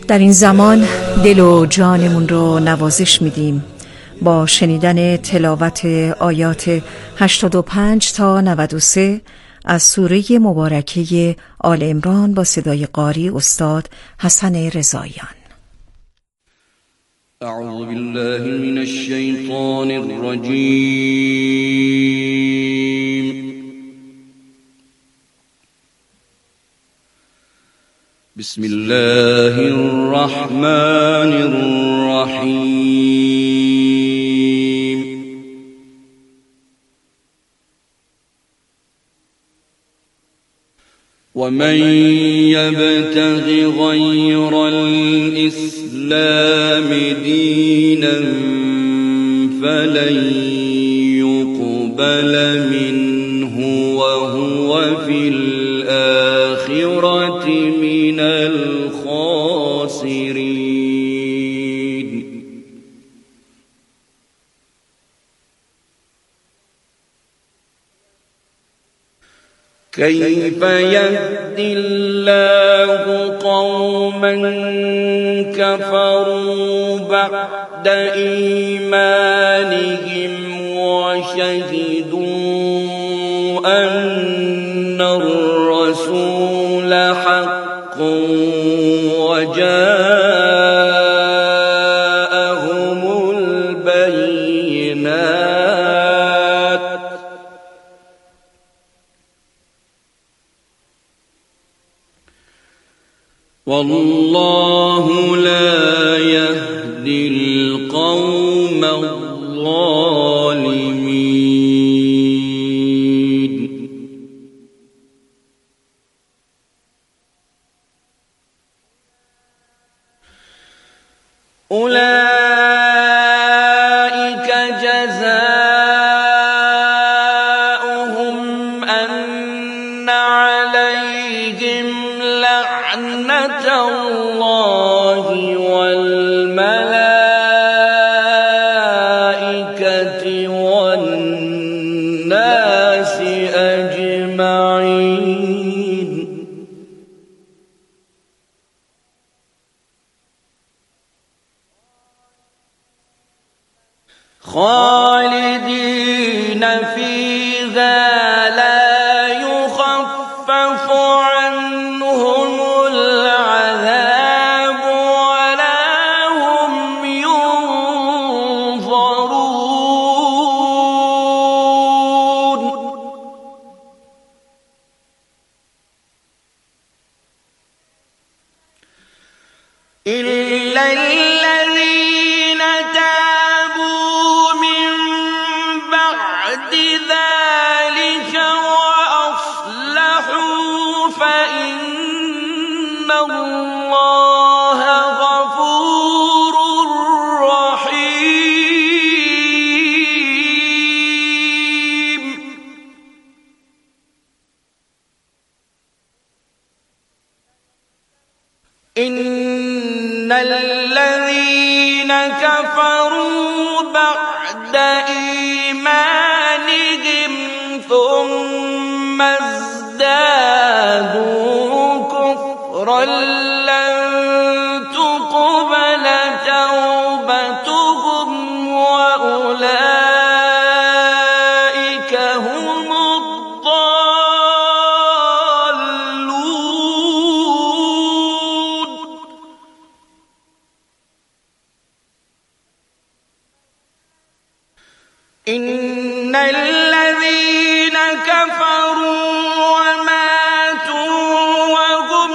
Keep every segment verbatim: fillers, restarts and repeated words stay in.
در این زمان دل و جانمون رو نوازش میدیم با شنیدن تلاوت آیات هشتاد و پنج تا نود و سه از سوره مبارکه آل عمران با صدای قاری استاد حسن رضاییان. اعوذ بالله من الشیطان الرجیم. بسم الله الرحمن الرحیم. ومن يبتغ غير الإسلام دينا فلن يقبل منه وهو في الآخرة من الخاسرين. كيف يهدي الله قوما كفروا بعد إيمانهم وشهدوا أن الرسول حق وجاءهم البينات والله لا يهدي القوم الظالمين. أولئك جزاؤهم أن عليهم لعنة الله والملائكة والناس أجمعين. خالدين فيها لا يخفف عنهم العذاب ولا هم ينظرون. إلا الذين تابوا من بعد ذلك وأصلحوا فإن الله غفور رحيم. إن الذين كفروا بعد إيمانهم ثم ازدادوا كفرا لن تقبل توبتهم وأولئك هم الضالون. إن الذين كفروا وماتوا وهم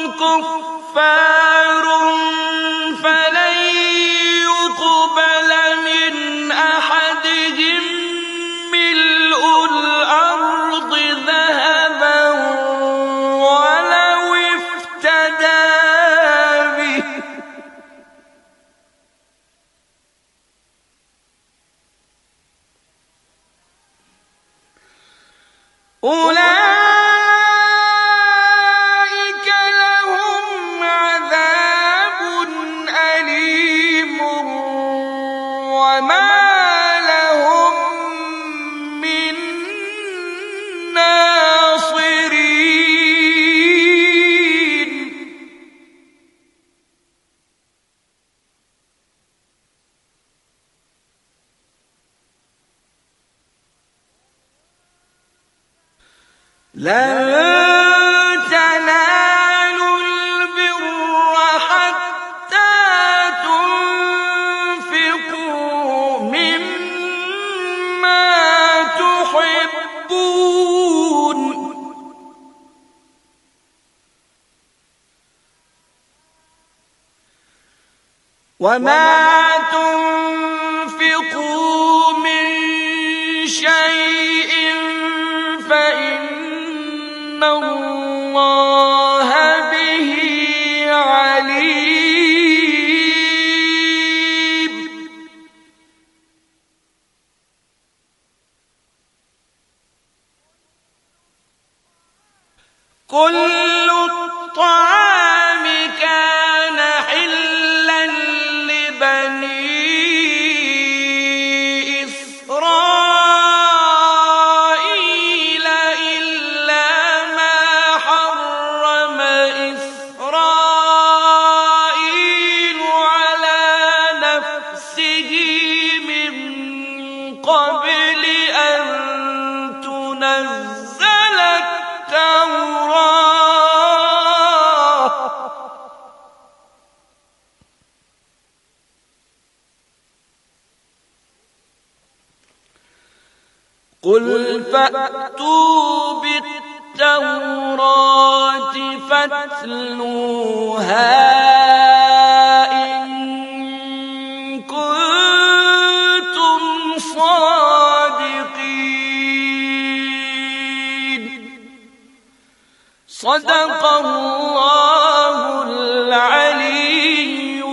كفار فلن يقبل من أحدهم ملء الأرض ذهبا ولو افتدى به. أولئك لهم عذاب أليم وما لهم من ناصرين. لن تنالوا البر حتى تنفقوا مما تحبون وما تنفقوا من شيء فإن الله به عليم. كل الطعام كان حلا لبني إسرائيل إلا ما حرم إسرائيل على نفسه من قبل أن تنزل التوراة قل فأتوا بالتوراة فاتلوها إن كنتم صادقين. صدق الله العلي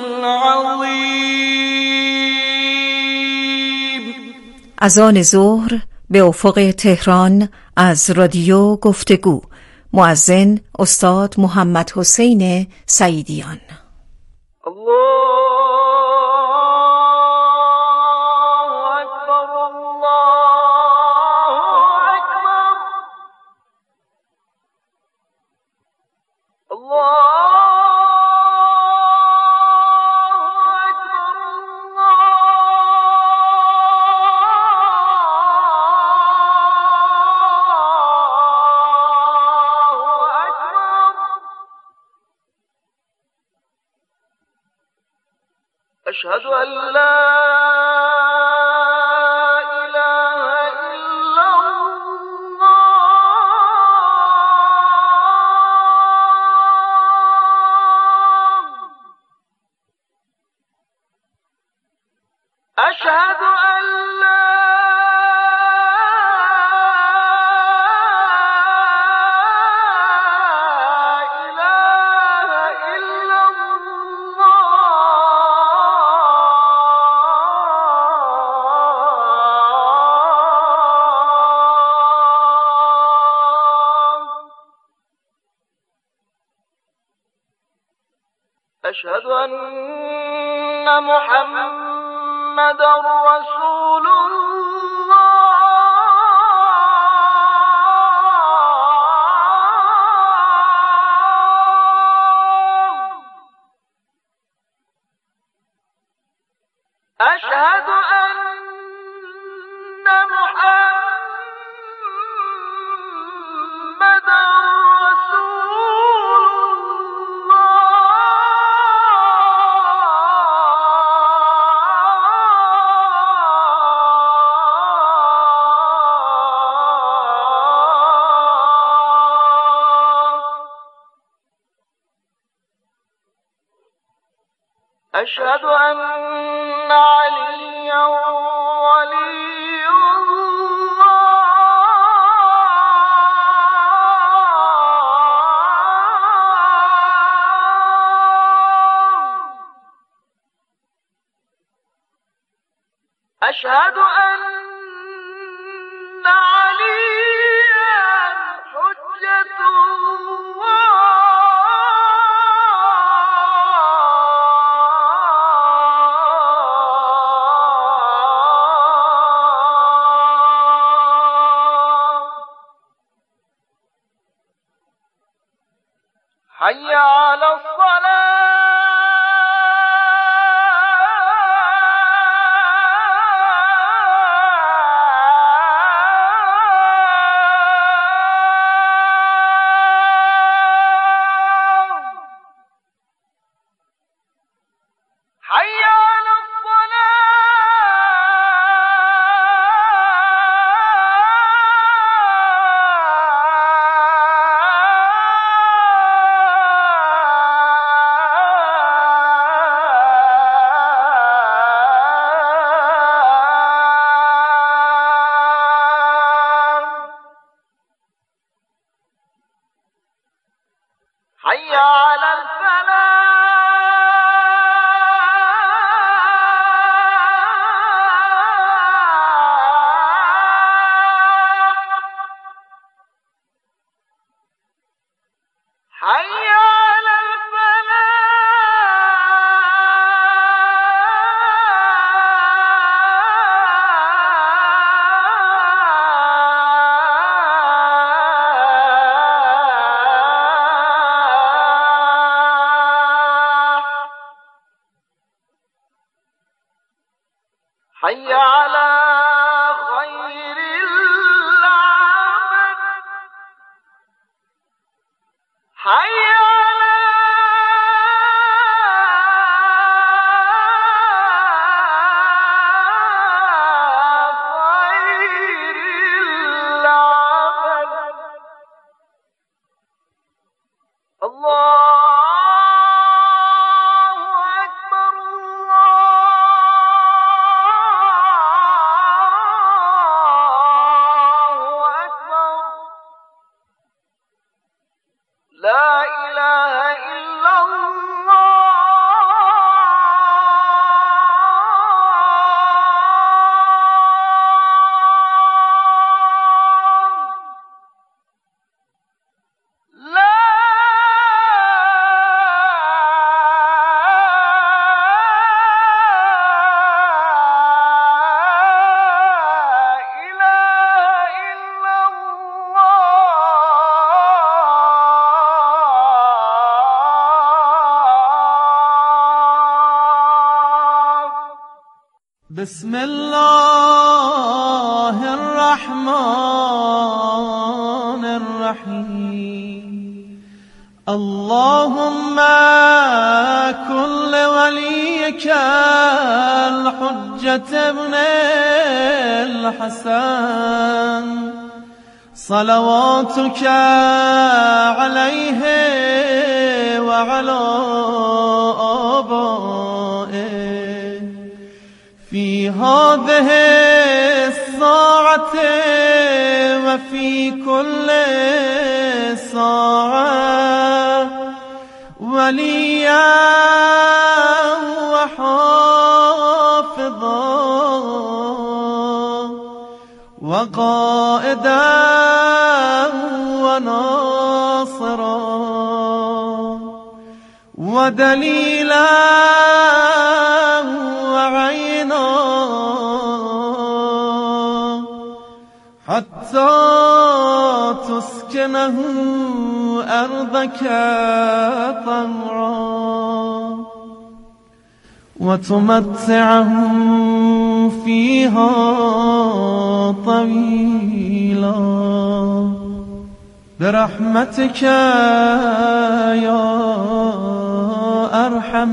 العظيم. اذان ظهر به افق تهران از رادیو گفتگو. مؤذن استاد محمد حسین سعیدیان. أشهد أن لا إله إلا الله. أشهد أن لا أشهد أن محمدًا رسول الله. أشهد أن محمدًا أشهد أن عليا ولي الله. أشهد أن عليا حجة الله. حي على الصلاة. حي على الفلاح حي على حي على خير العمل حي على خير العمل الله لا إله إلا الله لا إله إلا بسم الله الرحمن الرحيم اللهم كن لوليك الحجة ابن الحسن صلواتك عليه وعلى آبائه في هذه الساعة وفي كل ساعة وليا وحافظا وقائدا وناصرا ودليلا وعينا حتى تسكنه أرضك طوعا وتمتعه فيها طويلا برحمتك يا أرحم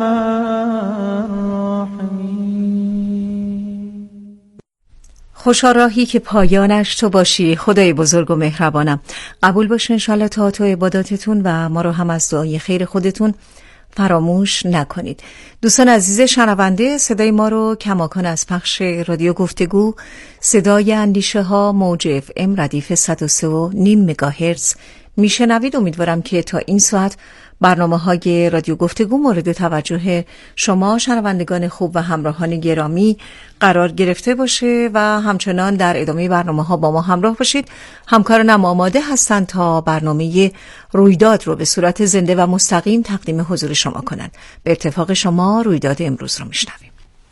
الراحمين. خوشا راهی که پایانش تو باشی. خدای بزرگ و مهربانم قبول باشه انشالله تا تو عباداتتون و ما رو هم از دعای خیر خودتون فراموش نکنید. دوستان عزیز شنونده، صدای ما رو کماکان از پخش رادیو گفتگو صدای اندیشه ها موج اف ام ردیف صد و سه و نیم مگاهرتز میشنوید. امیدوارم که تا این ساعت برنامه های رادیو گفتگو مورد توجه شما شنوندگان خوب و همراهان گرامی قرار گرفته باشه و همچنان در ادامه برنامه ها با ما همراه باشید. همکارانم آماده هستند تا برنامه رویداد رو به صورت زنده و مستقیم تقدیم حضور شما کنند. به اتفاق شما رویداد امروز رو میشنویم.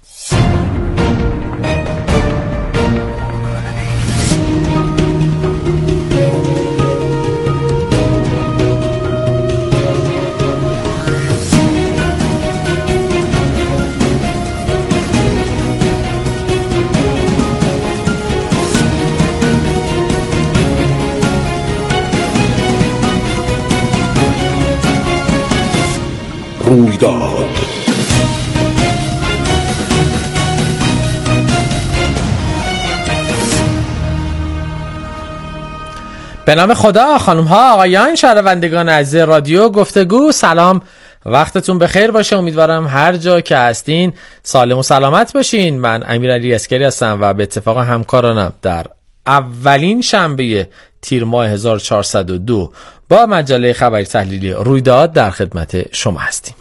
رویداد به نام خدا. خانم ها آقایان شنوندگان عزیز رادیو گفتگو، سلام، وقتتون بخیر باشه. امیدوارم هر جا که هستین سالم و سلامت باشین. من امیرعلی اسکری هستم و به اتفاق همکارانم در اولین شنبه تیر ماه هزار و چهارصد و دو با مجله خبری تحلیلی رویداد در خدمت شما هستیم.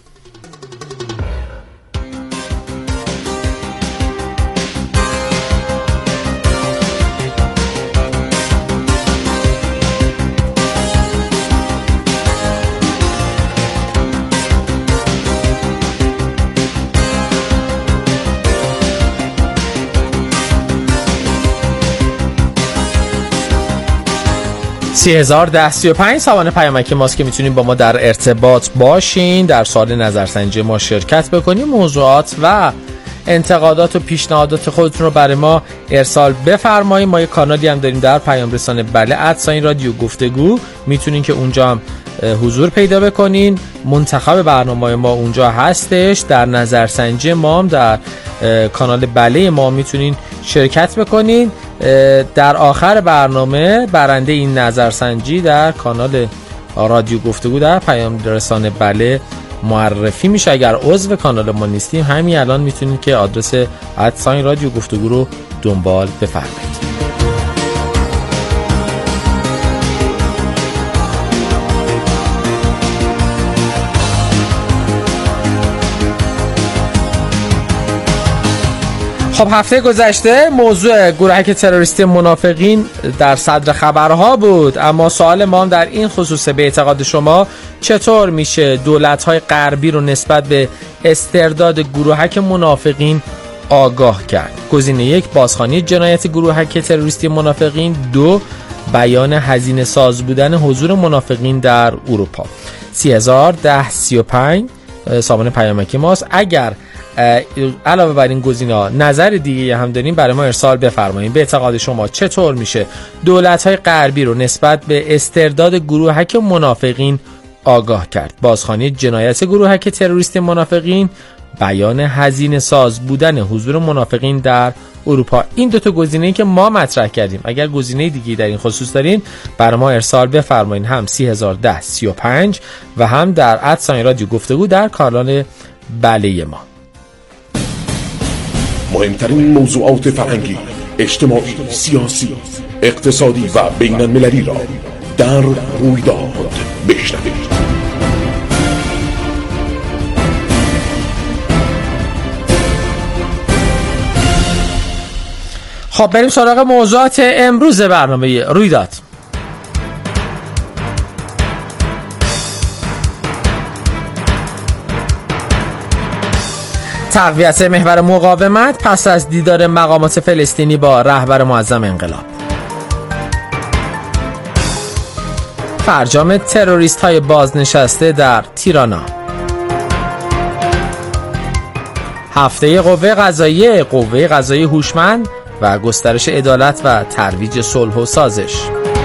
سی هزار ده سی و پنج سوانه پیامک ماست که میتونید با ما در ارتباط باشین، در سوال نظرسنجی ما شرکت بکنید، موضوعات و انتقادات و پیشنهادات خودتون رو برای ما ارسال بفرمایید. ما یه کانالی هم داریم در پیام رسانه بله ادساین رادیو گفتگو، میتونین که اونجا هم حضور پیدا بکنین. منتخب برنامه ما اونجا هستش. در نظرسنجی ما هم در کانال بله ما میتونین شرکت بکنین. در آخر برنامه برنده این نظرسنجی در کانال رادیو گفتگو در پیام رسانه بله معرفی میشه. اگر عضو کانال ما نیستیم همین الان میتونید که آدرس ادساین رادیو گفتگو رو دنبال بفرمایید. خب هفته گذشته موضوع گروهک تروریستی منافقین در صدر خبرها بود، اما سوال ما هم در این خصوص به اعتقاد شما چطور میشه دولت‌های غربی رو نسبت به استرداد گروهک منافقین آگاه کرد؟ گزینه یک بازخوانی جنایت گروهک تروریستی منافقین، دو بیان هزینه ساز بودن حضور منافقین در اروپا. سی هزار ده سی و پنج سامانه پیامکی ماست. اگر علاوه بر این گزینه‌ها نظر دیگه هم دارین برای ما ارسال بفرمایید. به اعتقاد شما چطور میشه دولت‌های غربی رو نسبت به استرداد گروهک منافقین آگاه کرد؟ بازخوانی جنایت گروهک تروریستی منافقین، بیان هزینه ساز بودن حضور منافقین در اروپا. این دو تا گزینه‌ای که ما مطرح کردیم. اگر گزینه دیگه در این خصوص دارین برای ما ارسال بفرمایید، هم سی هزار ده سی و پنج و هم در ادساین رادیو گفتگو در کانال بله ما. مهمترین موضوعات فرهنگی، اجتماعی، سیاسی، اقتصادی و بین المللی را در رویداد بشنوید. خب بریم سراغ موضوعات امروز برنامه رویداد. تقویت محور مقاومت پس از دیدار مقامات فلسطینی با رهبر معظم انقلاب. فرجام تروریست های بازنشسته در تیرانا. هفته قوه قضاییه، قوه قضاییه هوشمند و گسترش عدالت و ترویج صلح و سازش.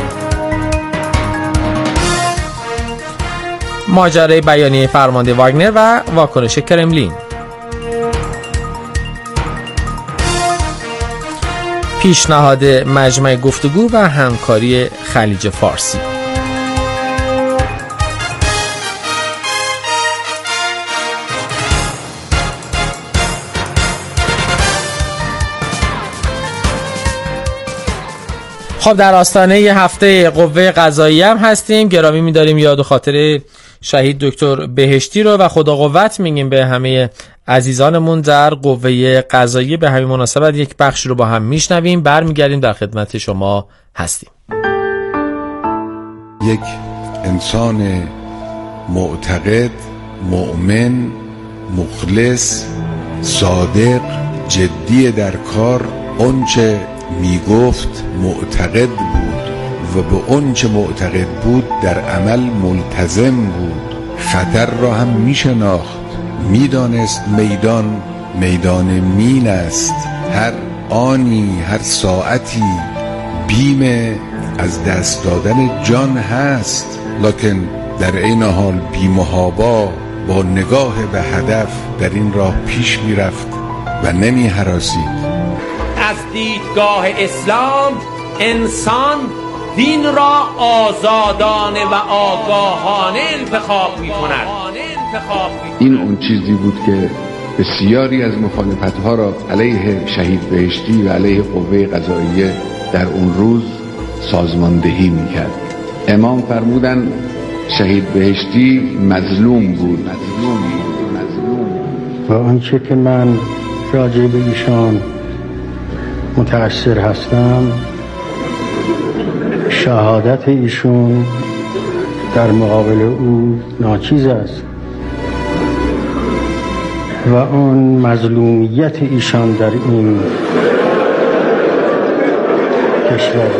ماجرای بیانیه فرمانده واگنر و واکنش کرملین. پیشنهاد مجمع گفتگو و همکاری خلیج فارسی. خب در آستانه ی هفته قوه قضاییه هم هستیم. گرامی می‌داریم یاد و خاطر شهید دکتر بهشتی رو و خدا قوت میگیم به همه عزیزانمون در قوه قضاییه. به همین مناسبت یک بخش رو با هم میشنویم، برمیگردیم در خدمت شما هستیم. یک انسان معتقد، مؤمن، مخلص، صادق، جدی در کار، آنچه میگفت معتقد بود و به آنچه معتقد بود در عمل ملتزم بود. خطر را هم میشناخت، میدانست میدان میدان مین است. هر آنی، هر ساعتی بیم از دست دادن جان هست، لکن در این حال بی‌محابا با نگاه به هدف در این راه پیش میرفت و نمی هراسید. از دیدگاه اسلام انسان دین را آزادانه و آگاهانه انتخاب می کند. این اون چیزی بود که بسیاری از مخالفت‌ها را علیه شهید بهشتی و علیه قوه قضاییه در اون روز سازماندهی میکرد. امام فرمودن شهید بهشتی مظلوم بود. مظلوم و آنچه که من راجع به ایشان متأثر هستم، شهادت ایشون در مقابل او ناچیز است و اون مظلومیت ایشان در این کشور.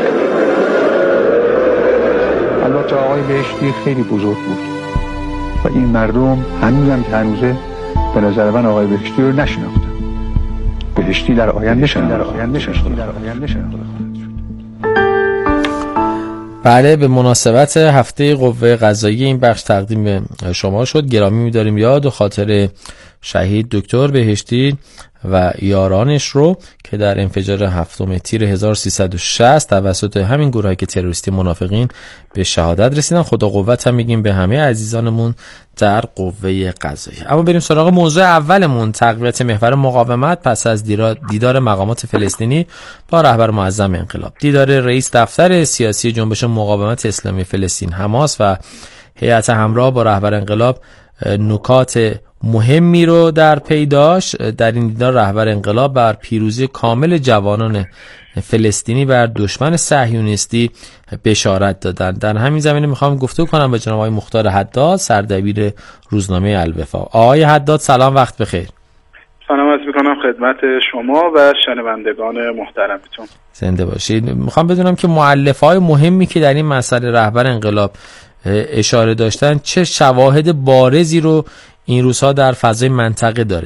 البته آقای بهشتی خیلی بزرگ بود و این مردم هنوزم که هنوزه به نظر من آقای بهشتی رو نشناختن. بهشتی در آینده شناخته. بله، به مناسبت هفته قوه قضاییه این بخش تقدیم به شما شد. گرامی می‌داریم یاد و خاطر شهید دکتر بهشتی و یارانش رو که در انفجار هفتم تیر هزار و سیصد و شصت توسط همین گروهی که تروریستی منافقین به شهادت رسیدن. خدا قوت هم میگیم به همه عزیزانمون در قوه قضاییه. اما بریم سراغ موضوع اولمون، تقویت محور مقاومت پس از دیدار مقامات فلسطینی با رهبر معظم انقلاب. دیدار رئیس دفتر سیاسی جنبش مقاومت اسلامی فلسطین حماس و هیئت همراه با رهبر انقلاب نکات مهمی رو در پی داشت. در این دیدار رهبر انقلاب بر پیروزی کامل جوانان فلسطینی بر دشمن صهیونیستی بشارت دادند. در همین زمینه میخوام گفتگو کنم با جناب آقای مختار حداد، سردبیر روزنامه الوفا. آقای حداد سلام، وقت بخیر. سلام عرض میکنم خدمت شما و شنوندگان محترمتون. زنده باشید. میخوام بدونم که مؤلفه‌های مهمی که در این مسئله رهبر انقلاب اشاره داشتن چه شواهد بارزی رو این روزها در فضای منطقه داره؟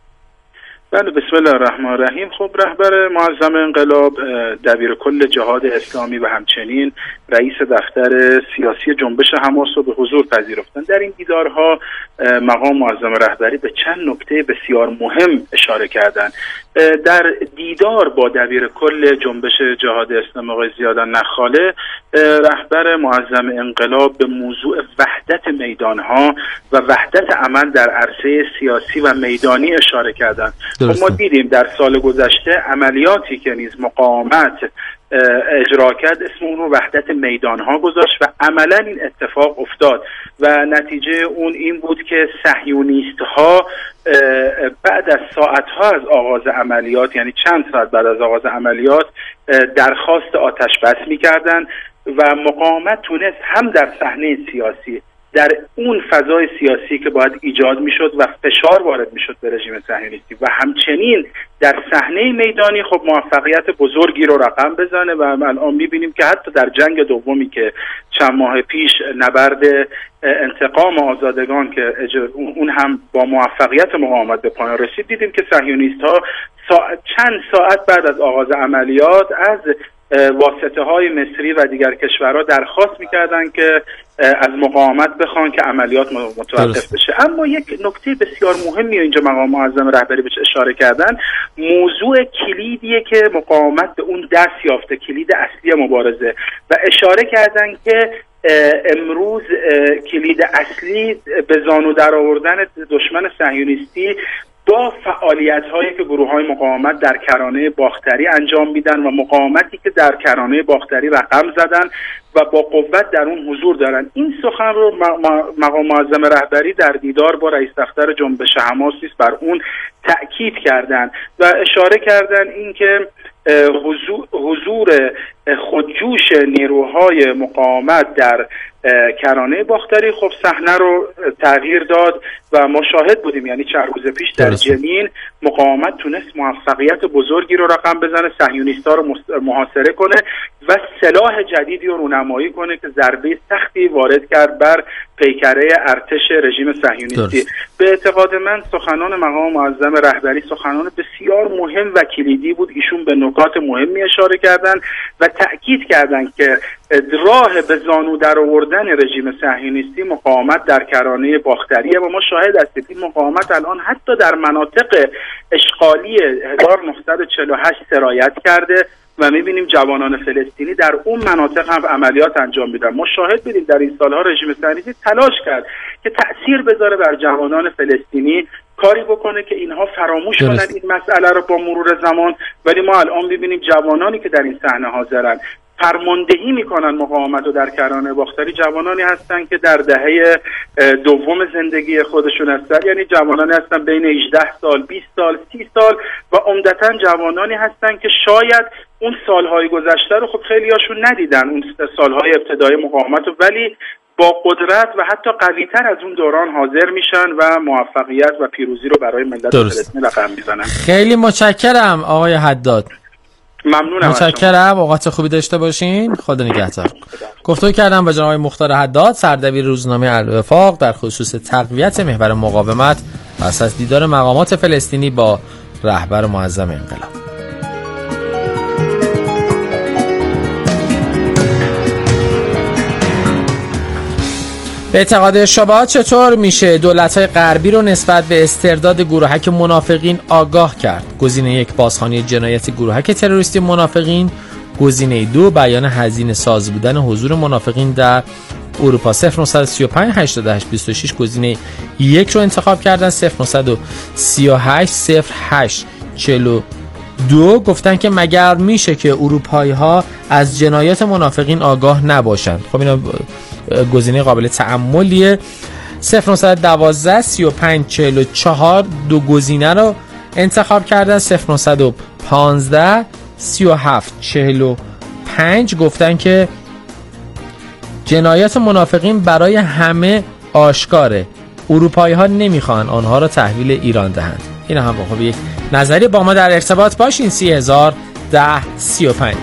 بله، بسم الله الرحمن الرحیم. خب رهبر معظم انقلاب دبیر کل جهاد اسلامی و همچنین رئیس دفتر سیاسی جنبش حماس رو به حضور پذیرفتند. در این دیدارها مقام معظم رهبری به چند نکته بسیار مهم اشاره کردند. در دیدار با دبیر کل جنبش جهاد اسلامی آقای زیاد نخاله، رهبر معظم انقلاب به موضوع وحدت میدانها و وحدت عمل در عرصه سیاسی و میدانی اشاره کردند. ما دیدیم در سال گذشته عملیاتی که نیز مقاومت اجرا کرد اسم اون رو وحدت میدانها گذاشت و عملا این اتفاق افتاد و نتیجه اون این بود که صهیونیست‌ها بعد از ساعت‌ها از آغاز عملیات، یعنی چند ساعت بعد از آغاز عملیات، درخواست آتش بس می‌کردند و مقاومت تونست هم در صحنه سیاسی، در اون فضای سیاسی که باید ایجاد میشد و فشار وارد میشد به رژیم صهیونیستی و همچنین در صحنه میدانی خب موفقیت بزرگی رو رقم بزنه و الان میبینیم که حتی در جنگ دومی که چند ماه پیش نبرد انتقام آزادگان که اون هم با موفقیت مقاومت به پایان رسید، دیدیم که صهیونیست ها ساعت چند ساعت بعد از آغاز عملیات از واسطه های مصری و دیگر کشورها درخواست میکردن که از مقاومت بخوان که عملیات متوقف بشه. اما یک نکته بسیار مهمی اینجا مقام معظم رهبری بهش اشاره کردن، موضوع کلیدیه که مقاومت به اون دست یافته، کلید اصلی مبارزه، و اشاره کردن که امروز کلید اصلی به زانو در آوردن دشمن صهیونیستی با فعالیت هایی که گروه های مقاومت در کرانه باختری انجام میدن و مقاومتی که در کرانه باختری رقم زدن و با قوت در اون حضور دارن. این سخن رو مقام معظم رهبری در دیدار با رئیس دفتر جنبش حماس بر اون تأکید کردن و اشاره کردن اینکه حضور, حضور خودجوش نیروهای مقاومت در کرانه باختری خب صحنه رو تغییر داد و ما شاهد بودیم، یعنی چند روز پیش در جنین مقاومت تونست موفقیت بزرگی رو رقم بزنه، صهیونیست‌ها رو محاصره کنه و سلاح جدیدی رو رونمایی کنه که ضربه سختی وارد کرد بر پیکره ارتش رژیم صهیونیستی. به اعتقاد من سخنان مقام معظم رهبری سخنان بسیار مهم و کلیدی بود. ایشون به نکات مهمی اشاره کردن و تأکید کردن که راه به زانو در آوردن رژیم صهیونیستی مقاومت در کرانه باختریه و ما شاهد هستیم این مقاومت الان حتی در مناطق اشغالی هزار و نهصد و چهل و هشت سرایت کرده و میبینیم جوانان فلسطینی در اون مناطق هم عملیات انجام میدن. ما شاهد بودیم در این سالها رژیم صهیونیستی تلاش کرد که تأثیر بذاره بر جوانان فلسطینی، کاری بکنه که اینها فراموش کنن این مسئله رو با مرور زمان. ولی ما الان ببینیم جوانانی که در این صحنه حاضرن فرماندهی میکنن مقاومت رو در کرانه باختری، جوانانی هستن که در دهه دوم زندگی خودشون هستن، یعنی جوانانی هستن بین هجده سال، بیست سال، سی سال و عمدتاً جوانانی هستن که شاید اون سالهای گذشته رو خب خیلی هاشون ندیدن، اون سالهای ابتدای مقاومت رو، ولی با قدرت و حتی قوی‌تر از اون دوران حاضر میشن و موفقیت و پیروزی رو برای ملت فلسطین رقم میزنن. خیلی متشکرم آقای حداد. ممنونم. متشکرم. اوقات خوبی داشته باشین. خدا نگهدار. گفتگو کردم با جناب آقای مختار حداد، سردبیر روزنامه الوفاق، در خصوص تقویت محور مقاومت پس از دیدار مقامات فلسطینی با رهبر معظم انقلاب. به اعتقاد شما چطور میشه دولت‌های غربی رو نسبت به استرداد گروهک منافقین آگاه کرد؟ گزینه یک، بازخوانی جنایت گروهک تروریستی منافقین. گزینه دو، بیان هزینه ساز بودن حضور منافقین در اروپا. صفر نه سه پنج هشتاد و هشت بیست و شش گزینه یک رو انتخاب کردن. صفر نه سه هشت صفر هشت چهل و دو گفتن که مگر میشه که اروپایی ها از جنایات منافقین آگاه نباشند. خب اینا گزینه قابل تأملیه. صفر نه یک دو سی و پنج چهل و چهار دو گزینه رو انتخاب کردن. صفر نه یک پنج سی و هفت چهل و پنج گفتن که جنایات منافقین برای همه آشکاره، اروپایی ها نمیخوان آنها را تحویل ایران دهند. این هم خب یک نظری. با ما در ارتباط باشین. سی هزار ده سی و پنج.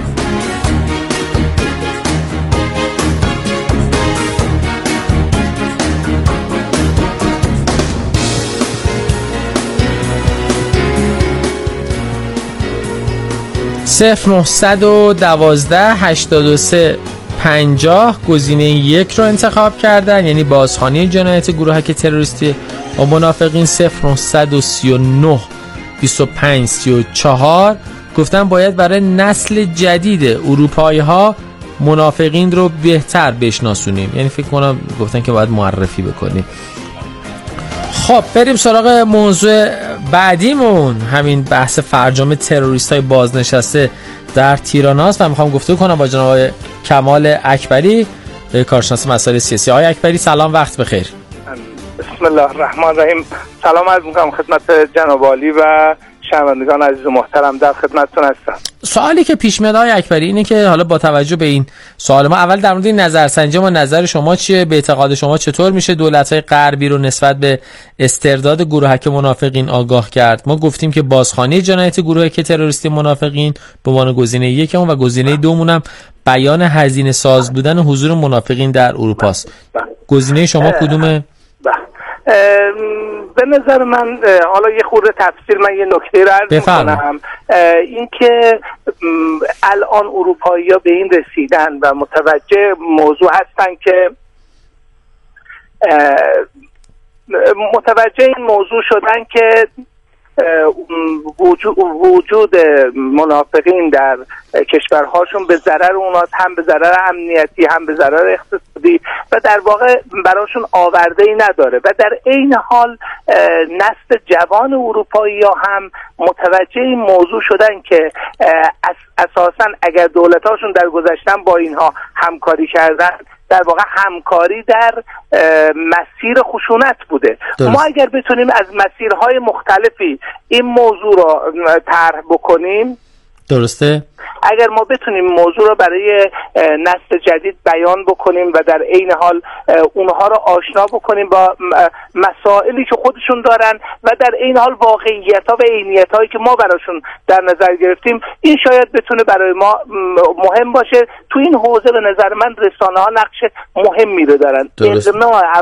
صفر نه یک دو هشتاد و سه پنجاه گزینه یک رو انتخاب کردن، یعنی بازخوانی جنایت گروهک تروریستی و منافقین. صفر نه سه نه بیست و پنج سی و چهار گفتن باید برای نسل جدید اروپایی ها منافقین رو بهتر بشناسونیم، یعنی فکر کنم گفتن که باید معرفی بکنیم. خب بریم سراغ موضوع بعدیمون، همین بحث فرجام تروریست های بازنشسته در تیراناست و میخوام گفتگو کنم با جناب کمال اکبری، کارشناس مسائل سیاسی. آقای اکبری سلام، وقت بخیر. بسم الله الرحمن الرحیم. سلام عرض میکنم خدمت جناب عالی و شنوندگان عزیز و محترم، در خدمتتون هستم. سوالی که پیش میاد آقای اکبری اینه که حالا با توجه به این سوال ما، اول در مورد این نظرسنجی ما، نظر شما چیه؟ به اعتقاد شما چطور میشه دولت‌های غربی رو نسبت به استرداد گروهک منافقین آگاه کرد؟ ما گفتیم که بازخوانی جنایت گروهک تروریستی منافقین به عنوان گزینه یکمون و گزینه دومون هم بیان هزینه ساز بودن حضور منافقین در اروپا است. گزینه شما کدومه؟ به نظر من حالا یه خورده تفسیر، من یه نکته رو عرض می‌کنم، این که الان اروپایی‌ها به این رسیدن و متوجه موضوع هستن که متوجه این موضوع شدن که وجود, وجود منافقین در کشورهاشون به ضرر اوناست، هم به ضرر امنیتی هم به ضرر اقتصادی و در واقع براشون آورده‌ای نداره و در عین حال نسل جوان اروپایی ها هم متوجه این موضوع شدن که اساساً اگر دولتاشون در گذشتن با اینها همکاری کردن، در واقع همکاری در مسیر خشونت بوده. درست. ما اگر بتونیم از مسیرهای مختلفی این موضوع را طرح بکنیم، درسته، اگر ما بتونیم موضوع را برای نسل جدید بیان بکنیم و در عین حال اونها را آشنا بکنیم با مسائلی که خودشون دارن و در عین حال واقعیت‌ها و عینیت‌هایی که ما براشون در نظر گرفتیم، این شاید بتونه برای ما مهم باشه. تو این حوزه به نظر من رسانه‌ها نقش مهمی رو دارن. درست.